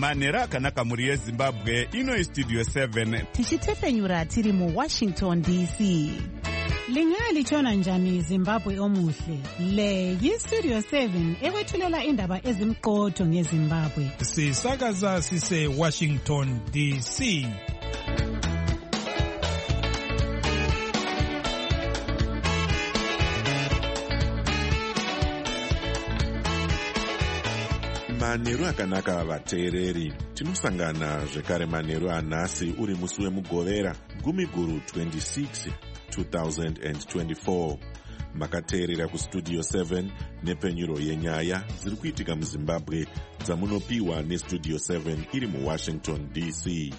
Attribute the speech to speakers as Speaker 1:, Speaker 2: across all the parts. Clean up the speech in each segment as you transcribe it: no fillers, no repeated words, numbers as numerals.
Speaker 1: Manheru akanaka mhuri yeZimbabwe. Ino Studio 7
Speaker 2: tichitefenyura tiri muWashington DC. Lingalitshona njani Zimbabwe omuhle? Le yiStudio 7 ekwethulela indaba ezimqotho ngeZimbabwe.
Speaker 3: Sisakaza sise Washington DC.
Speaker 4: Manheru akanaka vateereri. Tinosangana zvekare manheru anhasi uri musi wemugovera 26 2024. Makateerera kuStudio 7 nepenyuro yenyaya dziri kuitika muZimbabwe dzamunopiwa neStudio 7 iri muWashington DC.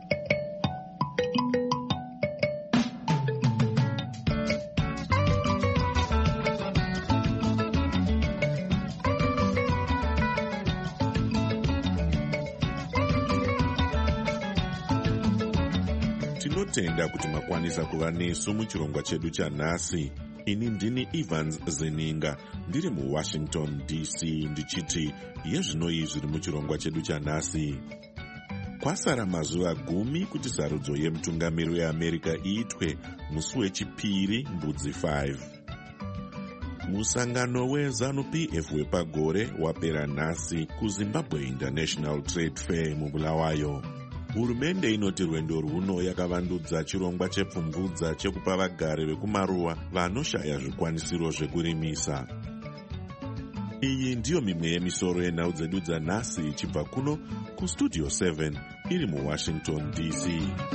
Speaker 4: Tinotenda kuti makwanisa kuva nesu muchirongwa chedu chanhasi. Ini ndini Evans Zeninga ndiri muWashington DC ndichiti yezvinoi zviri muchirongwa chedu chanhasi. Kwasara mazuva 10 kuti sarudzo yemutungamiri weAmerica iitwe musi wechipiri mbudzi 5. Musangano weZANU-PF wepagore wapera nhasi kuZimbabwe International Trade Fair muBulawayo. Hurumende inoti rwendo rwuno yakavandudza chirongwa chepfumvudza chekupa vagari vekumaruwa vanoshaya zvikwanisiro zvekurimisa. Iyi ndiyo mimwe yemisoro yenhau dzedu dzanhasi ichibva kuno kuStudio 7 iri muWashington DC.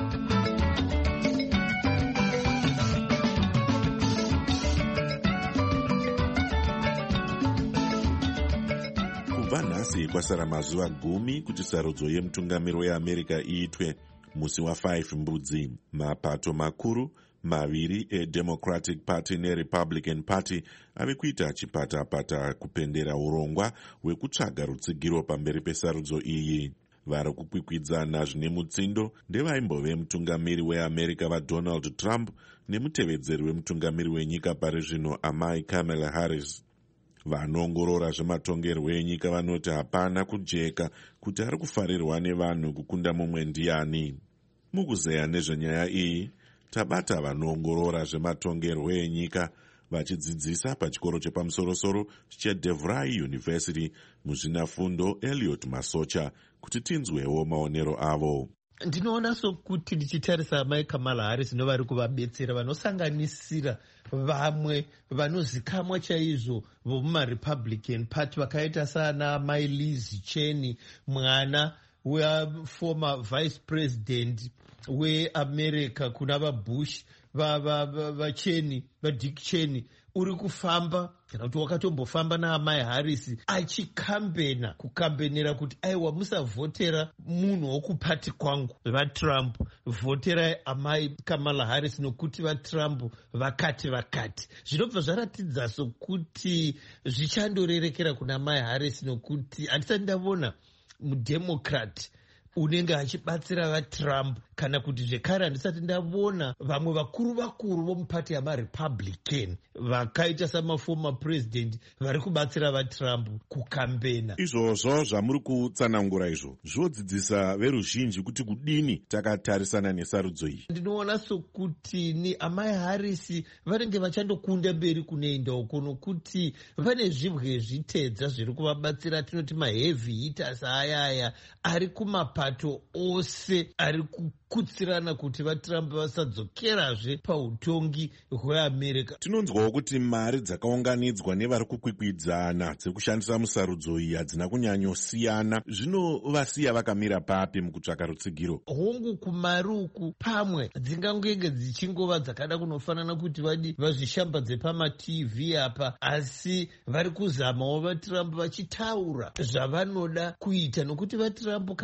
Speaker 4: Nhasi kwasara mazuva 10 kuti sarudzo yemutungamiri weAmerica iitwe musi wa5 mbudzi. Mapato makuru maviri eDemocratic Party neRepublican Party ave kuita chipatapata kupendera urongwa hwekutsvaga rutsigiro pamberi pesarudzo iyi. Vari kukwikwidzana zvine mutsindo ndevaimbove mutungamiri weAmerica vaDonald Trump nemutevedzeri wemutungamiri wenyika pari zvino amai Kamala Harris. Vanoongorora zvematongerwo enyika vanoti hapana kujeka kuti ari kufarirwa nevanhu kukunda mumwe ndiani. Mukuzeya nezvenyaya iyi, tabata vanoongorora zvematongerwo enyika vachidzidzisa pachikoro chepamusoro-soro cheDevry University muzvinafundo Elliot Masocha kuti tinzwewo maonero avo.
Speaker 5: Ndinoona sokuti ndichitarisa amai Kamala Harris novari kuvabetsera vanosanganisira vamwe vanozikamwa chaizvo vomumaRepublican Party vakaita sana mai Liz Cheney, mwana weformer vice president weAmerica kuna vaBush, vaCheney, vaDick Cheney, uri kufamba kana kuti wakatombofamba naamai Harris kukambenera kuti aiwa musavhotera munhu wokupati kwangu vaTrump, vhoterai amai Kamala Harris nokuti vaTrump vakati. Zvinobva zvaratidza sokuti zvichandorerekera kuna mai Harris nokuti handisati ndavona mudemocrat unenge achibatsira vaTrump kana kuti zvekare handisati ndavona vamwe vakuru vomupati yamaRepublican vakaita samaformer president vari kubatsira vaTrump kukambena.
Speaker 4: Izvozvo zvamuri kutsanangura izvo zvodzidzisa veruzhinji kuti kudini takatarisana nesarudzo iyi.
Speaker 5: Ndinoona sokuti ni amai Harris vanenge vachandokunda mberi kunoenda uko nokuti vane zvibwe zvitedza zviri kuvabatsira, tinoti maheavy hitters ayaya ari kumapato ose ari kukutsirana kuti vaTrump vasadzokerazve pautongi hweAmerica.
Speaker 4: Tinonzwawo kuti mari dzakaunganidzwa nevari kukwikwidzana dzekushandisa musarudzo iyi hadzina kunyanyosiyana. Zvinovasiya vakamira papi mukutsvaka rutsigiro?
Speaker 5: Hongu kumari uku pamwe dzingangenge dzichingova dzakada kunofanana kuti vazvishambadze pamaTV apa, asi vari kuzamawo vaTrump vachitaura zvavanoda kuita nokuti vaTrump vanenge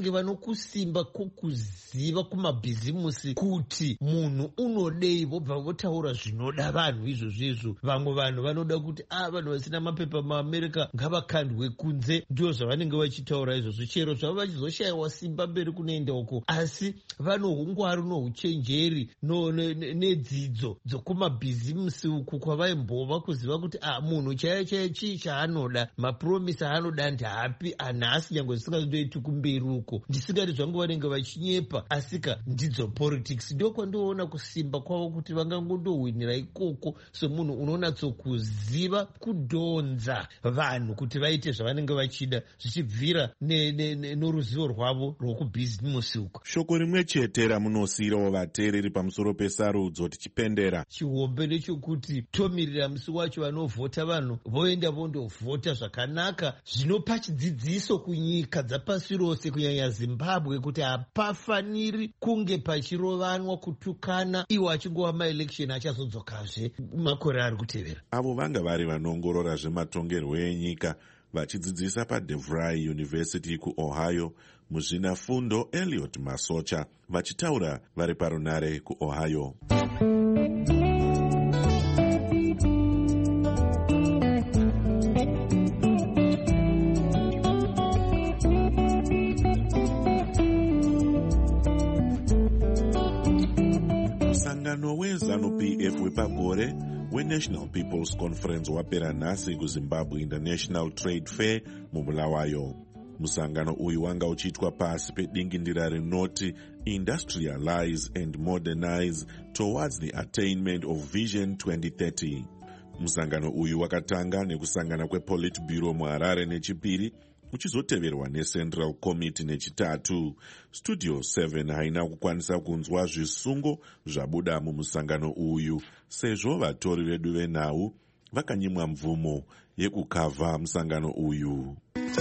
Speaker 5: vanenge vanokusimba kukuziva kumabhizimusi kuti munhu unodei, vobva votaura zvinoda vanhu izvozvizvo. Vamwe vanhu vanoda kuti vanhu vasina mapepa muamerica ngavakandwe kunze, ndio zvavanenge vachitaura izvozvo, chero zvavo vachizoshayiwa simba mberi kunoenda uko, asi vanohungwari nohuchenjeri nedzidzo dzokumabhizimusi uku kwavaimbova kuziva kuti munhu chaiyo chaiyo chii chaanoda, mapuromisi aanoda ndapi, anhasi nyange zvisingazoiti kumberi uko. Ndisingati zvangu vanenge vachinyepa, asika ndidzo politics. Ndio kwandoona kusimba kwavo kuti vangangondohwinira ikoko semunhu unonatsokuziva kudhonza vanhu kuti vaite zvavanenge vachida, zvichibvira noruzivo rwavo rwokubhizimusi uko.
Speaker 4: Shoko rimwe chete ramunosiyirawo vateereri pamusoro pesarudzo tichipendera.
Speaker 5: Chihombe ndechokuti tomirira musi wacho vanovhota vanhu voenda vondovhota zvakanaka, zvinopa chidzidziso kunyika dzapasi rose, kunyanya Zimbabwe, kuti hapafaniri kunge pachirovanwa kutukana iwo achingova maelection achazodzokazve makore ari kutevera.
Speaker 4: Avo vanga vari vanongorora zvematongerwo enyika vachidzidzisa paDeVry University kuOhio muzvinafundo Elliot Masocha, vachitaura vari parunare kuOhio. Musangano weZANU-PF wepagore weNational People's Conference wapera nhasi kuZimbabwe International Trade Fair muBulawayo. Musangano uyu wanga uchiitwa pasi pedingindira rinoti Industrialize and Modernize Towards the Attainment of Vision 2030. Musangano uyu wakatanga nekusangana kwePolitburo muHarare nechipiri, uchizoteverwa neCentral Committee nechitatu. Studio 7 haina kukwanisa kunzwa zvisungo zvabuda mumusangano uyu, sezvo vatori vedu venhau vakanyimwa mvumo yekukavha musangano uyu.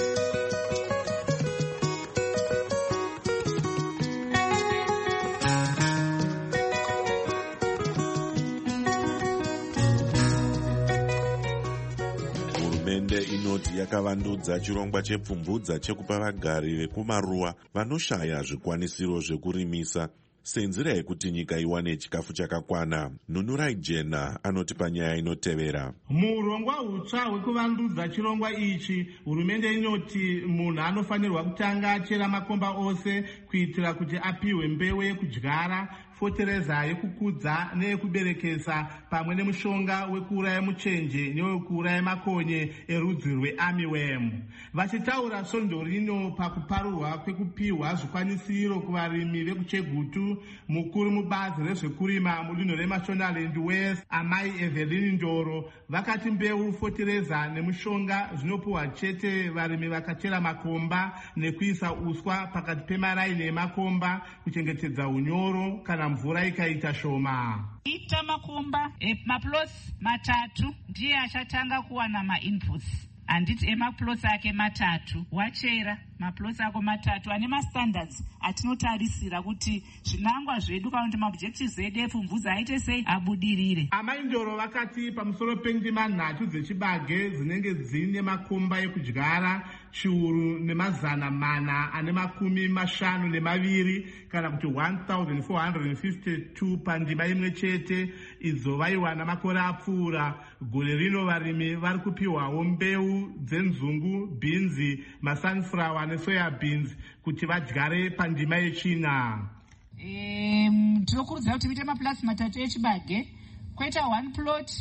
Speaker 4: Hurumende inoti yakavandudza chirongwa chepfumvudza chekupa vagari vekumaruwa vanoshaya zvikwanisiro zvekurimisa senzira yekuti nyika iwane chikafu chakakwana. Nunurai Jena anoti panyaya inotevera.
Speaker 6: Murongwa hutsva hwekuvandudza chirongwa ichi, hurumende inoti munhu anofanirwa kutanga achera makomba ose kuitira kuti apiwe mbeu yekudyara, fotereza yekukudza neyekuberekesa, pamwe nemushonga wekuuraya muchenje newekuuraya makonye erudzi rwearmyworm. Vachitaura svondo rino pakuparurwa kwekupiwa zvikwanisiro kuvarimi vekuChegutu, mukuru mubazi rezvekurima mudunhu reMashonaland West, Amai Evelyn Ndoro, vakati mbeu, fotereza nemushonga zvinopiwa chete varimi vakachera makomba nekuisa uswa pakati pemaraini emakomba kuchengetedza unyoro kana mvura ikaita shoma.
Speaker 7: Ita makomba maplots matatu ndiye achatanga kuwana mainputs. Handiti emaplots ake matatu wachera maplots ako matatu ane mastandards atinotarisira kuti zvinangwa zvedu kana kuti maobjectives edu epfumvudza aite sei abudirire. Amai Ndoro vakati pamusoro pendima nhatu dzechibage dzinenge dzine makomba ekudyara chiuru nemazana mana ane makumi mashanu nemaviri kana kuti 1452 pandima imwe chete, idzo vaiwana makore apfuura. Gore rino varimi vari kupiwawo mbeu dzenzungu, bhinzi, masunflower nesoya beans kuti vadyare pandima yechina. Tinokurudzira kuti muite maplots matatu echibage, kwoita 1 plot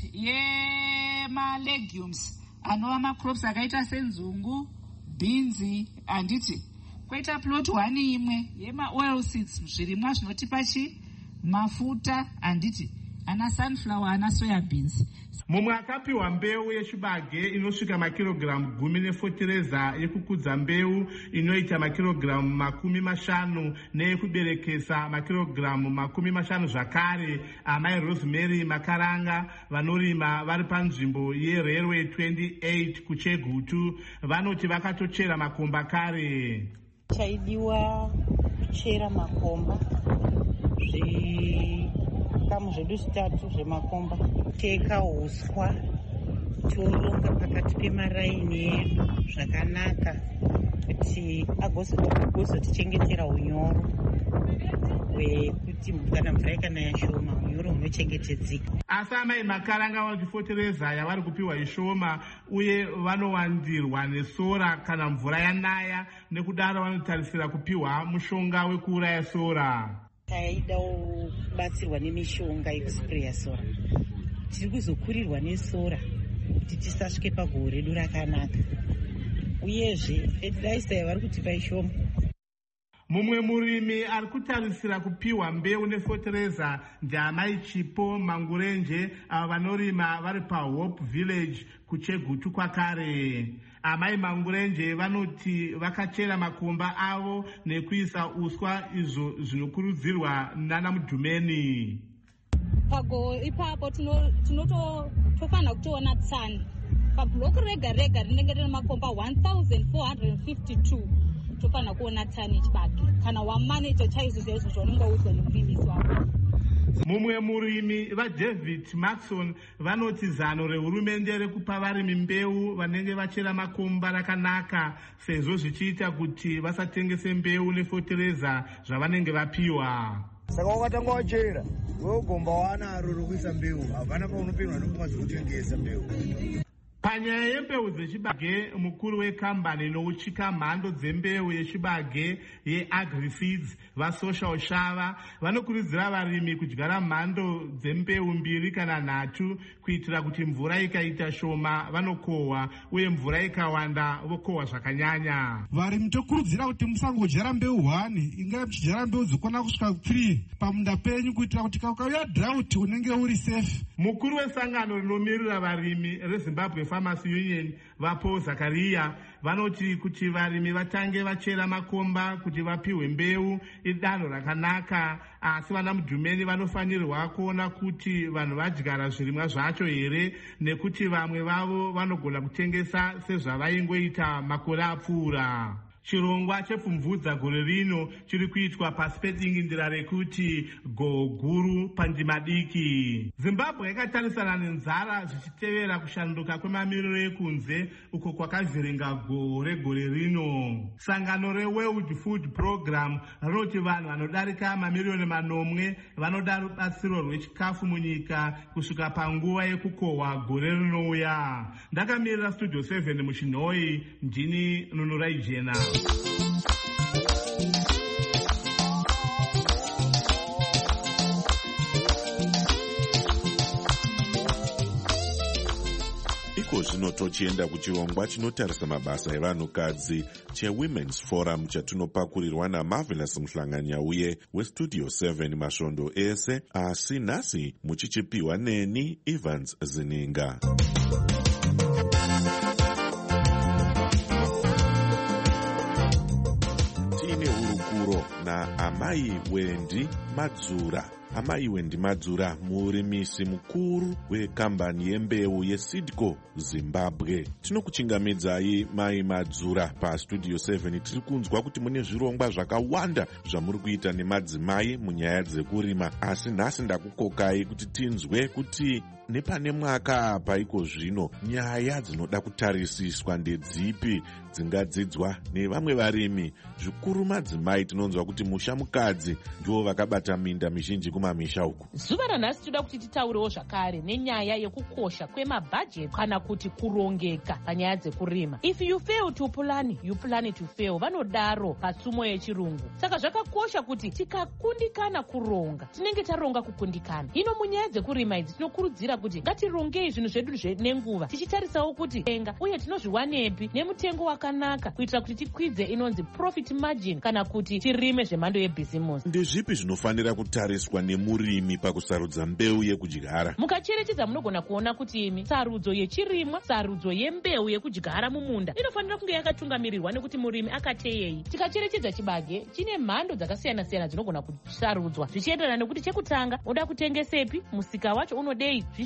Speaker 7: yemalegumes anova macrops akaita senzungu, bhinzi, handiti kwoita plot 1 imwe yemaoil seeds, zvirimwa zvinotipa mafuta, handiti ana sunflower ana soya beans.
Speaker 6: Mumwe akapiwa mbeu yechibage inosvika makirogiramu 10 nefotereza yekukudza mbeu inoita makirogiramu 50 neyekuberekesa makirogiramu 50 zvakare. Amai Rosemary Makaranga vanorima vari panzvimbo yeRailway 28 kuChegutu vanoti vakatochera makomba kare.
Speaker 8: Chaidiwa kuchera makomba zvikamu zvedu zvitatu zvemakomba, teka uswa, toronga pakati pemaraini edu zvakanaka, kuti agozotichengetera unyoro hwekuti kana mvura ikanaya shoma unyoro hunochengetedzeka.
Speaker 6: Asi amai Makaranga vanoti fotereza yavari kupiwa ishoma uye vanowandirwa nesora kana mvura yanaya, nekudaro vanotarisira kupiwa mushonga wekuuraya sora.
Speaker 8: Taidawo kubatsirwa nemishonga yekusipureya sora. Tiri kuzokurirwa nesora kuti tisasvike pagore redu rakanaka, uyezve fetiraisa yavari kutipa ishoma.
Speaker 6: Mumwe murimi ari kutarisira kupiwa mbeu nefotereza ndiamai Chipo Mangurenje, ava vanorima vari paHope Village kuChegutu kwakare. Amai Mangurenje vanoti vakachera makomba avo nekuisa uswa izvo zvinokurudzirwa nana Mudhumeni.
Speaker 9: Pago ipapo tinofanira kutoona tsani pabhuloku rega rega rinenge rine makomba 1452 tofanira kuona tsani chibage kana wamaneja chaizvo chaizvo zvaunenge udzwa nemurimisi wako.
Speaker 6: Mumwe murimi vaDavid Maxon vanoti zano rehurumende rekupa varimi mbeu vanenge vachera makomba rakanaka, sezvo zvichiita kuti vasatengese mbeu nefotereza zvavanenge vapiwa.
Speaker 10: Saka wakatanga wachera wogomba wanaro rokuisa mbeu, havana paunopinwa nokukwazi kutengesa mbeu.
Speaker 6: Panyaya yembeu dzechibage, mukuru wekambani inouchika mhando dzembeu yechibage yeAgriseeds vaSocial Shava vanokurudzira varimi kudyara mhando dzembeu 2 kana 3 kuitira kuti mvura ikaita shoma vanokohwa uye mvura ikawanda vokohwa zvakanyanya.
Speaker 11: Varimi tokurudzira kuti musangodyara mbeu 1, ingai muchidyara mbeu dzokona kusvika 3 pamunda penyu kuitira kuti kakauya drought unenge uri safe.
Speaker 6: Mukuru wesangano rinomirira varimi reZimbabwe Farmers Union vaPaul Zakaria vanoti kuti varimi vatange vachera makomba kuti vapiwe mbeu idanho rakanaka, asi vana Mudhumeni vanofanirwa kuona kuti vanhu vadyara zvirimwa zvacho here, nekuti vamwe vavo vanogona kutengesa sezvavaingoita makore apfuura. Chirongwa chepfumvudza gore rino chiri kuitwa pasi pedingindira rekuti goguru pandima diki. Zimbabwe yakatarisana nenzara zvichitevera kushanduka kwemamiriro ekunze uko kwakavhiringa gore rino. Sangano reWorld Food Program rinoti vanhu vanodarika mamiliyoni 9 vanoda rubatsiro rwechikafu munyika kusvika panguva yekukohwa gore rinouya. Ndakamirira Studio 7 muChinhoi, ndini Nunurai Jena.
Speaker 4: Iko zvino tochienda kuchirongwa chinotarisa mabasa evanhukadzi cheWomen's Forum chatinopakurirwa naMarvelous Muhlanganyauye weStudio 7 masvondo ese, asi nhasi muchichipiwa neni Evans Zininga. Na Amai Wendi Madzura. Amai Wendi Madzura murimisi mukuru wekambani yembeu yeSeedco Zimbabwe. Tinokuchingamidzai Mai Madzura paStudio 7. Tiri kunzwa kuti mune zvirongwa zvakawanda zvamuri kuita nemadzimai munyaya dzekurima, asi nhasi ndakukokai kuti tinzwe kuti nepane mwaka apa iko zvino nyaya dzinoda kutarisiswa ndedzipi dzingadzidzwa nevamwe varimi. Zvikuru madzimai tinonzwa kuti musha mukadzi ndiwo vakabata minda mizhinji kumamisha uku.
Speaker 12: Zuva ranhasi toda kuti titaurewo zvakare nenyaya yekukosha kwemabhajeti kana kuti kurongeka panyaya dzekurima. If you fail to plan, you plan to fail, vanodaro patsumo yechirungu. Saka zvakakosha kuti tikakundikana kuronga tinenge taronga kukundikana. Hino munyaya dzekurima idzi tinokurudzira kuti ngatirongei zvinhu zvedu nenguva, tichitarisawo kuti tenga uye tinozviwanepi nemutengo wakanaka kuitira kuti tikwidze inonzi profit margin kana kuti tirime zvemhando yebhizimusi.
Speaker 4: Ndezvipi zvinofanira kutariswa nemurimi pakusarudza mbeu yekudyara?
Speaker 12: Mukacherechedza munogona kuona kuti imi sarudzo yechirimwa, sarudzo yembeu yekudyara mumunda inofanira kunge yakatungamirirwa nekuti murimi akateyei. Tikacherechedza chibage chine mhando dzakasiyana-siyana dzinogona kusarudzwa zvichienderana nekuti chekutanga unoda kutengesepi, musika wacho unodei,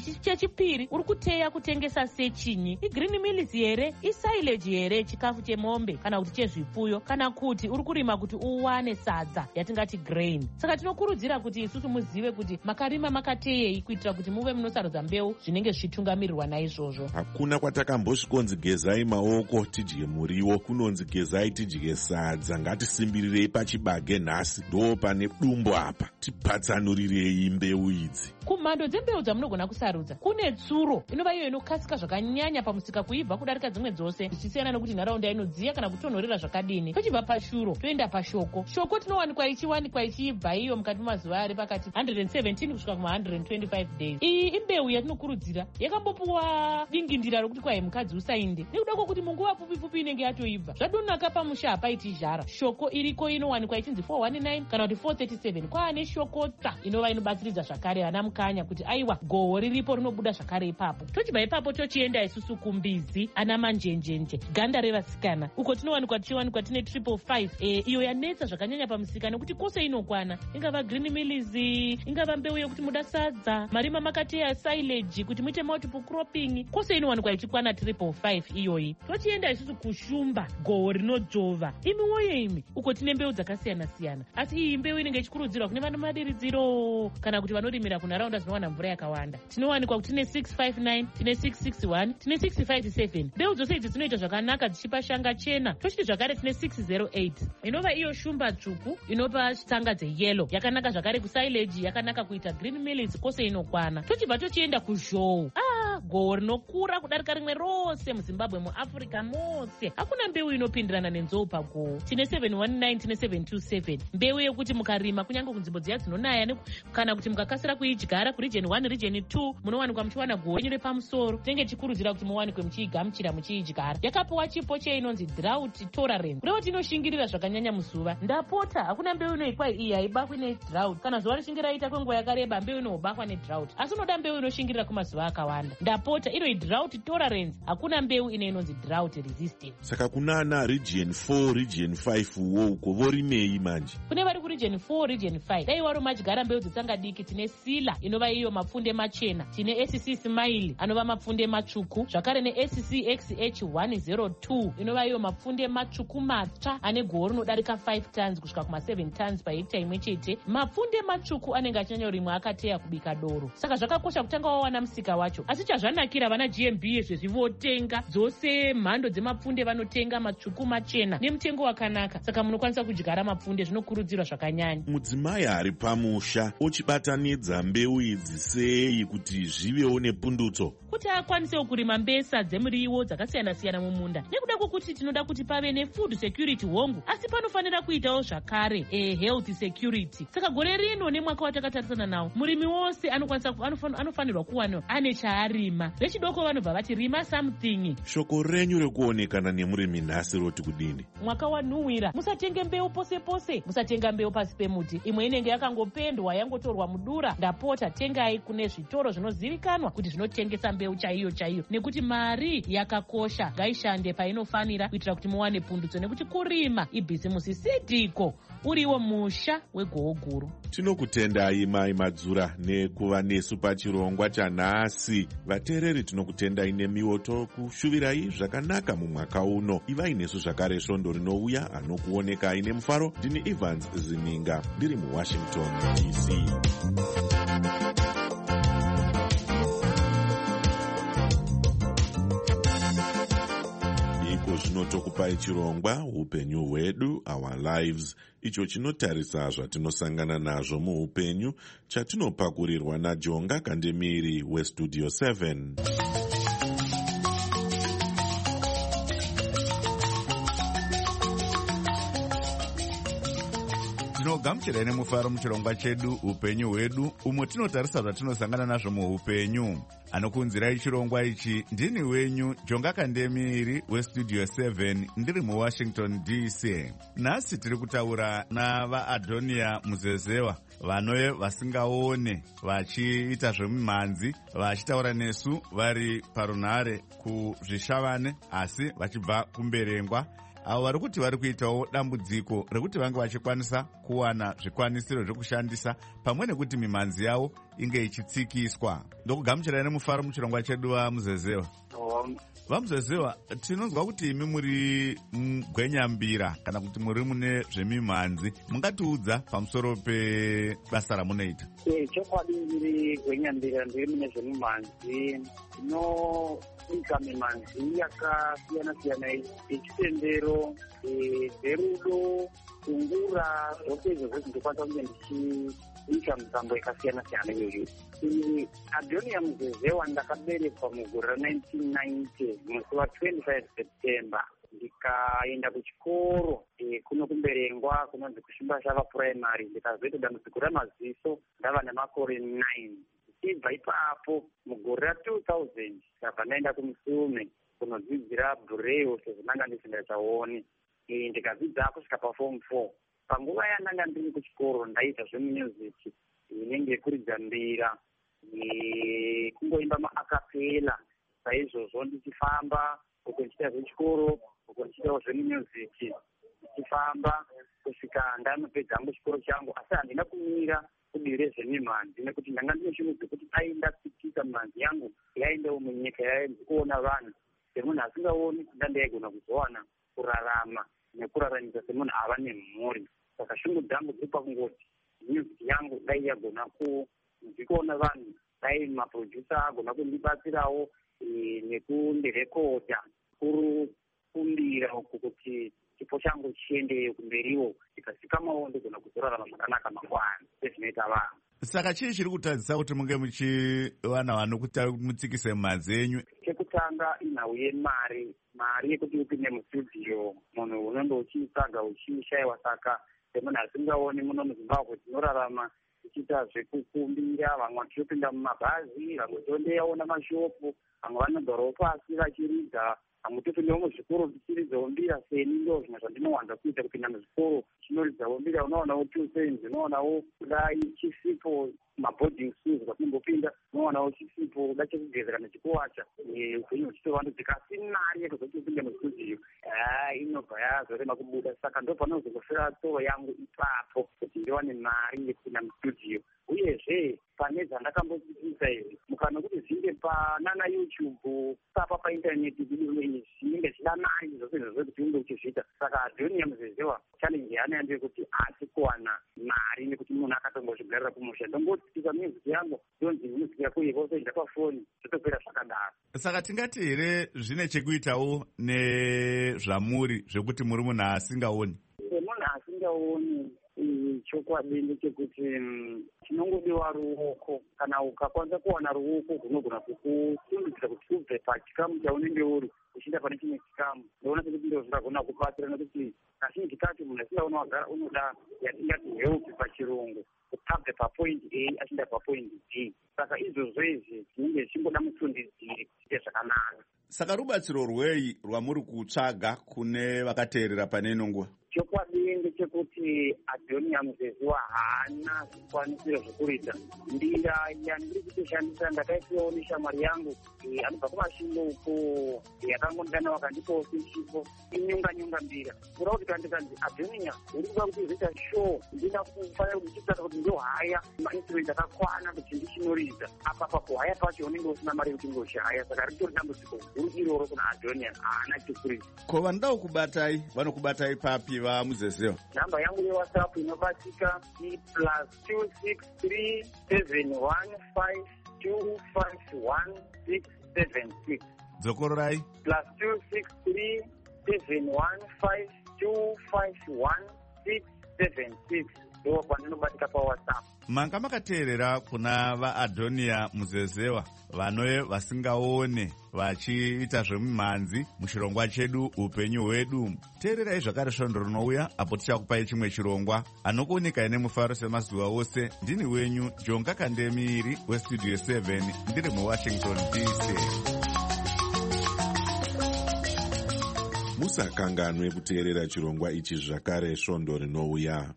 Speaker 12: chechipiri uri kuteya kutengesa sechinyi, igreen mills here, isilage here, chikafu chemombe kana kuti chezvipfuyo, kana kuti uri kurima kuti uwane sadza yatingati grain. Saka tinokurudzira kuti isusu muzive kuti makarima makateyei kuitira kuti muve munosarudza mbeu zvinenge zvichitungamirirwa naizvozvo.
Speaker 4: Hakuna kwatakambosvikonzi gezai maoko tidye muriwo, kunonzi gezai tidye sadza. Ngatisimbirei pachibage nhasi, ndo pane dumbo apa. Tipatsanurirei mbeu idzi.
Speaker 12: Kumhando dzembeu dzamunogona kusarudza kune tsuro inova iyo inokasika zvakanyanya pamusika kuibva kudarika dzimwe dzose, zvichisiyana nekuti nharaunda inodziya kana kutonhorera zvakadini. Tochibva pashuro toenda pashoko. Shoko tinowanikwa ichibva iyo mukati memazuva ari pakati 117 kusvika kuma 125 days. Iyi imbeu yatinokurudzira, yakambopuwa dingindira rokuti kwai mukadzi usainde, nekuda kwokuti munguva pfupi inenge yatoibva. Zvadonaka pamusha hapaiti zhara. Shoko iriko inowanikwa ichinzi 419 kana kuti 437. Kwaane shoko tsa inova inobatsiridza zvakare vana mukanya kuti aiwa goho riripo rinobuda zvakare ipapo. Tochibva ipapo tochienda isusu kumbizi ana manjenjenje, ganda revasikana. Uko tinowanikwa tine 555 iyo yanetsa zvakanyanya pamusika nekuti kwose inokwana, ingava green mills, ingava mbeu yekuti muda sadza, marima makateya silage kuti muite multiple cropping, kwose inowanikwa ichikwana 555 iyoyi. Tochienda isusu kushumba, goho rinodzova. Imi woye imi, uko tine mbeu dzakasiyana siyana, asi iyi mbeu inenge ichikurudzirwa kune vana madiridziro kana kuti vanorimira kunharaunda dzinowana mvura yakawanda. Tinowanikwa kuti tine 659, tine 661, tine 657. Mbeu dzose idzi dzinoita zvakanaka dzichipa shanga chena. Tochiti zvakare tine 608 inova iyo shumba tsvuku inopa tsanga dzeyellow, yakanaka zvakare kusilage, yakanaka kuita green mills, kwose inokwana. Tochibva tochienda kuzhou, goho rinokura kudarika rimwe rose muZimbabwe, muAfrica mose. Hakuna mbeu inopindirana nenzou pagoho. Tine 719, tine 727, mbeu yekuti mukarima kunyange kunzvimbo dziya dzinonaya kana kuti mukakasira kuidyara kuregion 1 region 2 munowanikwa muchiwana goho renyu repamusoro. Tinenge tichikurudzira kuti muwanikwe muchiigamuchira muchiidyara. Yakapuwa chipo cheinonzi drought tolerance, kureva kuti inoshingirira zvakanyanya muzuva. Ndapota hakuna mbeu inoikwa iyi haibakwi nedrought, kana zuva richinge raita kwenguva yakareba mbeu inobakwa nedrought, asi unoda mbeu inoshingirira kumazuva akawanda. Ndapota inoi drought tolerance, hakuna mbeu inonzi drought resistant.
Speaker 4: Saka kunana region 4 region 5 wouko vorimei manje? Kune
Speaker 12: vari kuregion 4 region 5 dai waro madyara mbeu dzetsanga diki, tine sila inova iyo mapfunde machena, tine SC smile anova mapfunde matsvuku, zvakare neSCXH 102 inova iyo mapfunde matsvuku matsva ane goho rinodarika 5 tons kusvika kuma 7 tons pahekta imwe chete. Mapfunde matsvuku anenge achinyanyorimwa akateya kubika doro, saka zvakakosha kutanga wawana musika wacho. Asi chazvanakira vana GMB yezvezvi votenga dzose mhando dzemapfunde, vanotenga matsvuku machena nemutengo wakanaka, saka munokwanisa kudyara mapfunde, zvinokurudzirwa zvakanyanya.
Speaker 4: Mudzimai ari pamusha ochibatanidza mbeu idzi sei kuti zvivewo nepundutso,
Speaker 12: kuti akwanisewo kurima mbesa dzemuriwo dzakasiyana siyana mumunda, nekuda kwokuti tinoda kuti pave nefood security hongu, asi panofanira kuitawo zvakare health security. Saka gore rino nemwaka watakatarisana nawo, murimi wose anofanirwa kuwana ane chaarima. Vechidoko vanobva vati rima something.
Speaker 4: Shoko renyu rekuonekana nemurimi nhasi roti kudini?
Speaker 12: Mwaka wanhuhwira, musatenge mbeu pose pose, musatenga mbeu pasi pemuti. Imwe inenge yakangopendwa yangotorwa mudura. Ndapota tengai kune zvitoro zvinozivikanwa kuti zvinotengesa mbeu chaiyo chaiyo, nekuti mari yakakosha, ngaishande painofanira kuitira kuti muwane pundutso, nekuti kurima ibhizimusi sidhiko, uriwo musha wegoho guru.
Speaker 4: Tinokutendai Mai Madzura nekuva nesu pachirongwa chanhasi. Vateereri tinokutendai nemiwo tokushuvirai zvakanaka mumwaka uno. Ivai nesu zvakare svondo rinouya anokuonekai nemufaro. Ndini Evans Zininga ndiri muWashington DC. Zvinotokupai chirongwa upenyu hwedu, our lives, icho chinotarisa zvatinosangana nazvo muupenyu, chatinopakurirwa naJonga Kandemiri weStudio 7.
Speaker 1: Tinogamuchirai nemufaro muchirongwa chedu upenyu hwedu, umo tinotarisa zvatinosangana nazvo muupenyu. Anokunzirai chirongwa ichi ndini wenyu Jonga Kandemiri weStudio 7 ndiri muWashington DC. Nhasi tiri kutaura navaAdonia Muzezewa, vanove vasingaone vachiita zvemimhanzi, vachitaura nesu vari parunhare kuzvishavane asi vachibva kumberengwa. avo vari kuti vari kuitawo dambudziko rekuti vange vachikwanisa kuwana zvikwanisiro zvekushandisa pamwe nekuti mimhanzi yavo inge ichitsikiswa. Ndokugamuchirai nemufaro muchirongwa chedu vamuzezewa. Vamuzezewa, tinonzwa kuti imi muri mgwenyambira kana kuti muri mune zvemimhanzi. Mungatiudza pamusoro pebasa ramunoita?
Speaker 13: Chokwadi ndiri gwenyambira, ndiri mune zvemimhanzi. Inoita mimhanzi yakasiyana-siyana yechitendero, dzerudo, kungura, zvose izvozvo ndikwanisa kunge ndichiita mitambo yakasiyana-siyana iyoyo. Adhonia Muzezewa ndakaberekwa mugore ra1990 musi wa25 September. Ndikaenda kuchikoro kuno kumberengwa kunonzi kuShimbashava Primary. Ndikazoita dambudziko ramaziso ndava nemakore 9. Ichibva ipapo mugore ra2000 ndabva ndaenda kuMusume kunodzidzira Braille sezvo ndanga ndisingachaoni. Ndikadzidza kusvika paform 4. Panguva yandanga ndiri kuchikoro ndaita zvemumusic inenge kuridza mbira, kungoimba maakapela. Saizvozvo ndichifamba uko ndichiita zvechikoro, uko ndichiitawo zvemumusic, ndichifamba kusvika ndanopedza hangu chikoro changu. Asi handina kumira kudivi rezvemimhanzi nekuti ndanga ndine chinhu dzekuti dai ndatsikisa mimhanzi yangu yaendewo munyika yakuona vanhu semunhu asingaoni, ndandaigona kuzowana kurarama nekuraramisa semunhu ava nemhuri. Saka shungu dzangu dziri pakungoti music yangu dai yagona ndikuona vanhu, dai maproducer agona kundibatsirawo nekundirekodha, kurukumbira uku kuti chipo changu chiendeyo kumberiwo, ndikasikamawo ndigona kuzorarama zvakanaka mangwana sezvinoita vanhu.
Speaker 1: Saka chii chiri kutadzisa kuti munge muchiwana vanhu kuti mutsikise mimhanzi yenyu?
Speaker 13: Chekutanga inhau yemari yekuti upinde mustudio, munhu unenge uchitsvaga uchishayiwa. Saka semunhu asingaoni muno muZimbabwe tinorarama tichiita zvekukumbira, vamwe vachipinda mumabhazi, vamwe tondeyaona mashopu, vamwe vanogarawo pasi vachiridza, vamwe topindawo muzvikoro tichiridzawo mbira. Seni ndo zvimwe zvandinowanza kuita, kupinda muzvikoro chinoridzawo mbira. Unoonawo tusenzi, unoonawo kudai chisipo, maboarding schools kwatimbopinda, unoonawo chisipo kuda chekugezera nechikuwacha. Upenyu huchitovandudzika, asi mari yekuzoti upinde mustudio inobva yazorema kubuda. Saka ndo panozongofira tsoro yangu ipapo kuti ndiwane mari yekupinda mustudio. Uyezve pane zvandakambodzidzisa izvi mukanokuti zvinge panana YouTube papa paintaneti zvinenge zvida mari zvose izvozvo kuti unge uchizviita. Saka Adhonia Muzezewa challenge yana yandiri kuti asi kuwana mari nekuti munhu akatombozvigarira kumusha. Ndongotsika music yangu ndonzi music yako yekosoenda pafoni zvotopera zvakadaro.
Speaker 1: Saka tingati here zvine chekuitawo nezvamuri zvekuti muri munhu asingaoni?
Speaker 13: Semunhu asingaoni, chokwadi ndechekuti chinongodiwa ruoko. Kana ukakwanisa kuwana ruoko runogona kukusundidzira kuti ubve pachikamu chaunenge uri uchienda pane chimwe chikamu, ndoona sekuti ndo zvingagona kubatsira. Nekuti kazhinji kacho munhu asingaoni wagara unoda yatingati help pachirungu, kuti abve papoint A achienda papoint B. Saka izvozvo izvi zvinenge zvichingoda musundidziri kuite zvakanaka.
Speaker 1: Saka rubatsiro rwei rwamuri kutsvaga kune vakateerera pane ino nguva?
Speaker 13: Chokwadi ndechekuti Adhonia Muzezewa haana zvikwanisiro zvekuridza. Mbira yandiri kutoshandisa ndakaisiwawo neshamwari yangu anobva kumashingo uko, yakangondana wakandipawo sechipo inyonga mbira. Kuda kuti kandikanzi Adhonia uri kuda kuti uzoita show, ndina kufanira kuti ndichitsvaka kuti ndohaya mainstrument akakwana kuti ndichinoridza. Apa kuhaya pacho unenge usina mari yekuti ngoshaya. Saka ritori dambudziko guru iroro kuna Adhonia, haana chekuridza.
Speaker 1: Ko vanodawo kubatai vanokubatai papi vamuzezewa?
Speaker 13: Namba yangu yeWhatsApp inobatsika +263 715 251 676.
Speaker 1: Dzokororai.
Speaker 13: +263 715 251 676. Ndo kwandinobatika paWhatsApp.
Speaker 1: Manga makateerera kuna vaAdhonia Muzezewa vano vasingaone vachiita zvemimhanzi muchirongwa chedu upenyu hwedu. Teererai zvakare svondo rinouya apo tichakupai chimwe chirongwa. Anokuonikai nemufaro semazuva ose ndini wenyu Jonga Kandemiri weStudio 7 ndiri muWashington DC.
Speaker 4: Musakanganwe kuteerera chirongwa ichi zvakare svondo rinouya.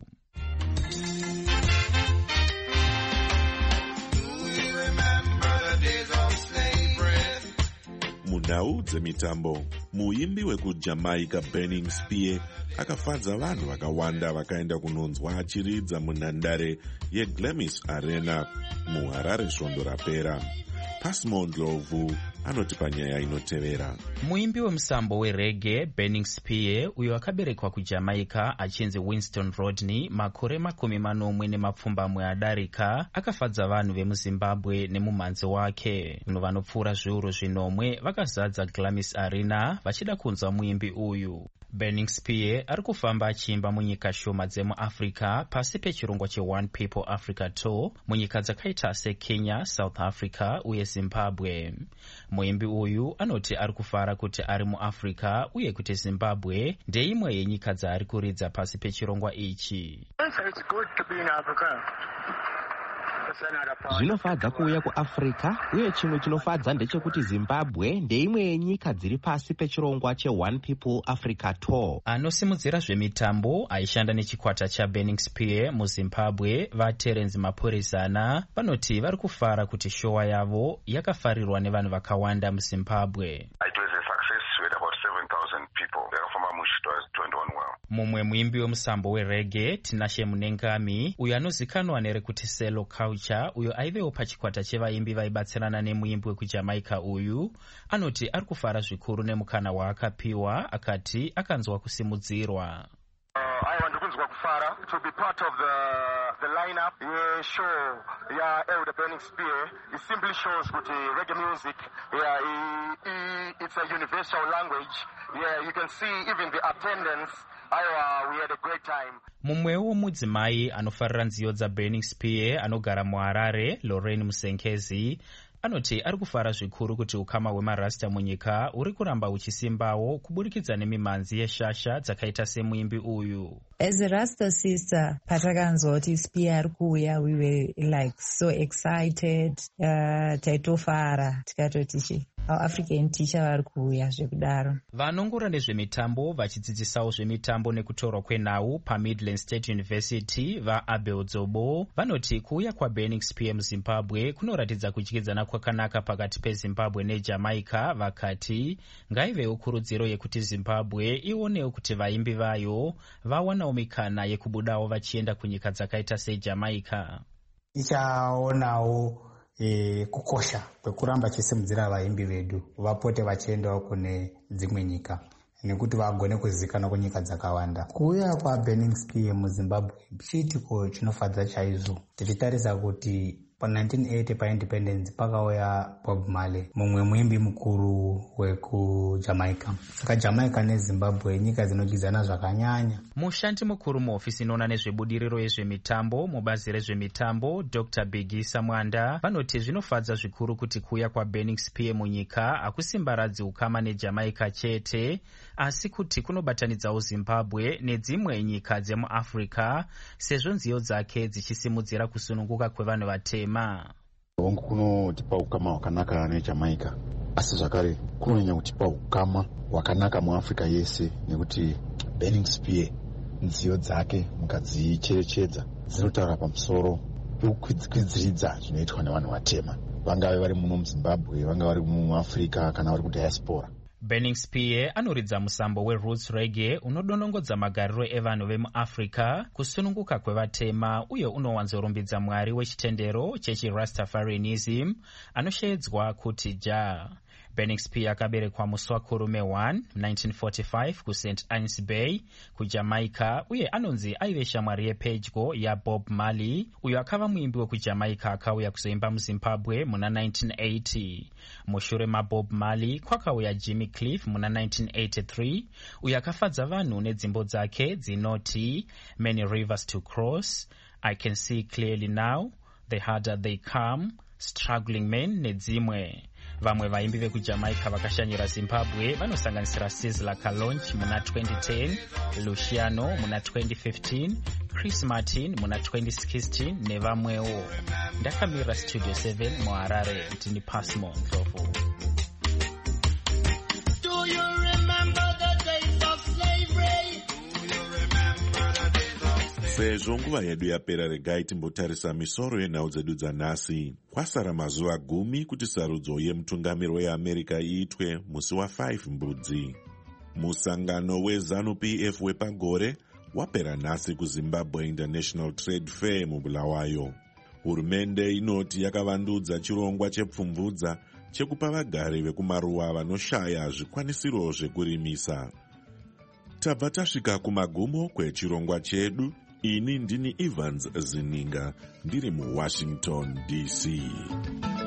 Speaker 4: Munhau dzemitambo, muimbi wekujamaica Burning Spear akafadza vanhu vakawanda vakaenda kunonzwa achiridza munhandare yeGlemis Arena muHarare svondo rapera. Pasmo Ndlovu anoti panyaya inotevera.
Speaker 14: Muimbi wemusambo werege Burning Spear uyo akaberekwa kuJamaica achinzi Winston Rodney makore 40 adarika akafadza vanhu vemuZimbabwe nemumhanzi wake. Vanhu vanopfuura zviuru 9 vakazadza Glemis Arena vachida kunzwa muimbi uyu. Burning Spear ari kufamba achiimba munyika shoma dzemuAfrica pasi pechirongwa cheOne People Africa Tour munyika dzakaita seKenya, South Africa uye Zimbabwe. Muimbi uyu anoti ari kufara kuti ari muAfrica uye kuti Zimbabwe ndeimwe yenyika dzaari kuridza pasi pechirongwa ichi.
Speaker 15: Zvinofadza kuuya kuAfrica uye chimwe chinofadza ndechekuti Zimbabwe ndeimwe yenyika dziri pasi pechirongwa cheOne People Africa Tour.
Speaker 14: Anosimudzira zvemitambo aishanda nechikwata chaBurning Spear muZimbabwe vaTerence Maporizana vanoti vari kufara kuti showa yavo yakafarirwa nevanhu vakawanda muZimbabwe. Mumwe muimbi wemusambo werege Tinashe Munengami uyo anozikanwa nerekuti Selo Culture uyo aivewo pachikwata chevaimbi vaibatsirana nemuimbi wekujamaica uyu anoti ari kufara zvikuru nemukana waakapiwa akati akanzwa kusimudzirwa.
Speaker 16: aiwanda kunzwa kufara to be part of the lineup yeshow yaElder Burning Spear. It simply shows kuti reggae music it's a universal language. You can see even the attendance. We had a great time.
Speaker 14: Mumwewo mudzimai anofarira nziyo dzaBurning Spear anogara muHarare, Lorraine Musenkezi, anoti ari kufara zvikuru kuti ukama hwemarasta munyika uri kuramba uchisimbawo kuburikidza nemimhanzi yeshasha dzakaita semuimbi uyu.
Speaker 17: As a Rasta sister, patakanzwa kuti Spear ari kuuya, we were like so excited, taitofara tikatoti our African teacher vari kuuya zvekudaro.
Speaker 14: Vanongora nezvemitambo vachidzidzisawo zvemitambo nekutorwa kwenhau paMidland State University vaAbel Dzobo vanoti kuuya kwaBurning Spear muZimbabwe kunoratidza kudyidzana kwakanaka pakati peZimbabwe neJamaica. Vakati ngaivewo kurudziro yekuti Zimbabwe ionewo kuti vaimbi vayo vawanawo mikana yekubudawo vachienda kunyika dzakaita seJamaica.
Speaker 18: Ichaonawo kukosha kwekuramba chisimudzira vaimbi vedu vapote vachiendawo kune dzimwe nyika nekuti vagone kuzivikanwa kunyika dzakawanda. Kuuya kwaBurning Spear muZimbabwe chiitiko chinofadza chaizvo. Tichitarisa kuti pa1980 paindependence pakauya Bob Marley, mumwe muimbi mukuru wekuJamaica. Saka Jamaica neZimbabwe nyika dzinodyidzana zvakanyanya.
Speaker 14: Mushandi mukuru muofisi inoona nezvebudiriro yezvemitambo mubazi rezvemitambo Dr. Bigisa Mwanda vanoti zvinofadza zvikuru kuti kuuya kwaBurning Spear munyika akusimbaradzi ukama neJamaica chete asi kuti kunobatanidzawo Zimbabwe nedzimwe nyika dzemuAfrica sezvo nziyo dzake dzichisimudzira kusununguka kwevanhu vatema.
Speaker 19: Hongu kunotipa ukama wakanaka neJamaica asi zvakare kunonyanya kutipa ukama wakanaka muAfrica yese nekuti Burning Spear nziyo dzake mukadzicherechedza dzinotaura pamusoro pekukwidziridza zvinoitwa nevanhu vatema, vangave vari muno muZimbabwe, vangave vari muAfrica kana vari kudiaspora.
Speaker 14: Burning Spear anoridza musambo weroots reggae unodonongodza magariro evanhu vemuAfrica, kusununguka kwevatema uye unowanzorumbidza mwari wechitendero chechirastafarianism anoshedzwa kuti Jah. Burning Spear akaberekwa muSwakulume 1 1945 kuSt Anne's Bay kuJamaica uye anonzi aive shamwari yepedyo yaBob Marley uyo akava muimbi wekuJamaica akauya kuzoimba muZimbabwe muna 1980. Mushure maBob Marley kwakauya Jimmy Cliff muna 1983 uyo akafadza vanhu nedzimbo dzake dzinoti Many Rivers to Cross, I Can See Clearly Now, The Harder They Come, Struggling Men nedzimwe. Vamwe vaimbi vekuJamaica vakashanyira Zimbabwe vanosanganisira Sizzla Kalonji muna 2010, Luciano muna 2015, Chris Martin muna 2016 nevamwewo. Ndakamira Studio 7 muHarare, ndini Pasmo Ndlovu.
Speaker 4: Sezvo nguva yedu yapera, regai timbotarisa misoro yenhau dzedu dzanhasi. Kwasara mazuva 10 kuti sarudzo yemutungamiri weAmerica iitwe musi wa5 Mbudzi. Musangano weZANU-PF wepagore wapera nhasi kuZimbabwe International Trade Fair muBulawayo. Hurumende inoti yakavandudza chirongwa chepfumvudza chekupa vagari vekumaruwa vanoshaya zvikwanisiro zvekurimisa. Tabva tasvika kumagumo kwechirongwa chedu. Ini ndini Evans Zininga ndiri muWashington DC.